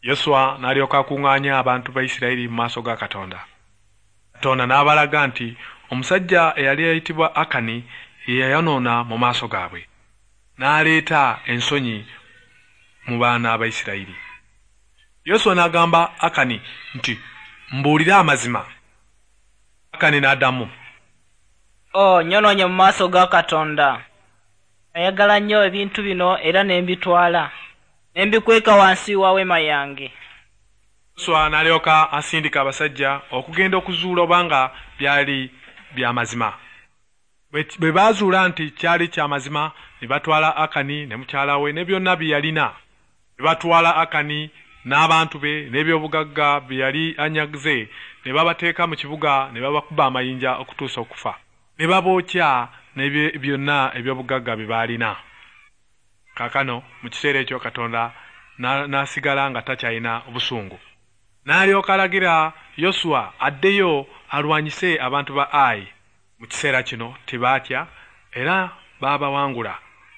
Yoswa n'alyoka akuŋŋaanya abantu ba Isirayiri mu maaso ga Katonda. Katonda n'abalaga nti omusajja eyali ayitibwa Akani ye yayonoona mu maaso gaabwe, n'aleeta ensonyi mu baana ba Isirayiri. Yoswa n'agamba Akani nti, "Mbuulira amazima." Akani n'addamu, nyonoonye mu maaso ga Katonda. Ayagala nnyo ebintu bino era ne mbitwala, ne mbikweka wansi wa weema yange. Yoswa n'alyoka asindika abasajja okugenda okuzuula obanga byali bya mazima. Bwe baazuula nti kyali kya mazima, ne batwala Akani ne mukyala we ne byonna bye yalina. Ne batwala Akani n'abantu be n'ebyobugagga bye yali anyagize, ne babateeka mu kibuga ne babakuba amayinja okutuusa okufa. Ne babookya byonna ebyobugagga bye baalina. Kaakano mu kiseera ekyo Katonda n'asigala nga takyalina obusungu. N'alyoka alagira Yoswa addeyo alwanyise abantu ba Ayi. Mu kiseera kino tebaatya era baabawangula.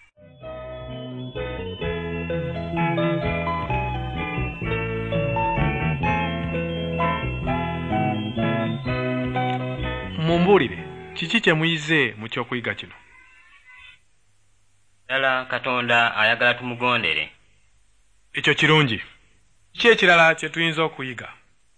Mumbuulire, kiki kye muyize mu ky'okuyiga kino? Ddala Katonda ayagala tumugondere. Ekyo kirungi. Kiki ekirala kye tuyinza okuyiga?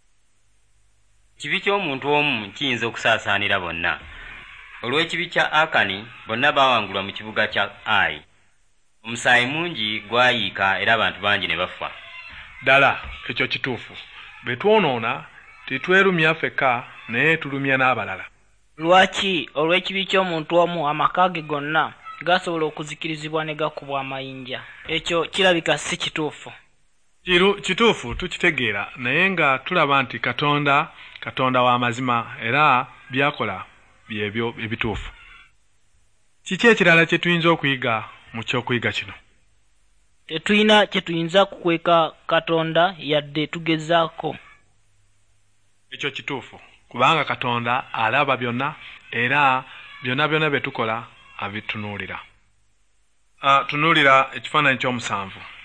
Ekibi ky'omuntu omu kiyinza okusaasaanira bonna. Olw'ekibi kya Akani, bonna baawangulwa mu kibuga kya Ayi. Omusaayi mungi gwayiika era abantu bangi ne bafa. Ddala ekyo kituufu. Be twonoona titwerumya ffekka naye tulumya n'abalala. Lwaki olw'ekibi ky'omuntu omu amaka ge gonna gasobola okuzikirizibwa ne gakubwa amayinja? Ekyo kirabika si kituufu. Kituufu tukitegeera naye nga tulaba nti Katonda wa mazima era byakola byebyo ebituufu. Kiki ekirala kye tuyinza okuyiga mu ky'okuyiga kino? Tetulina kye tuyinza kukweka Katonda yadde tugezaako. Ekyo kituufu kubanga Katonda alaba byonna era byonna bye tukola abitunuulira. Tunuulira ekifaananyi ky'omusanvu.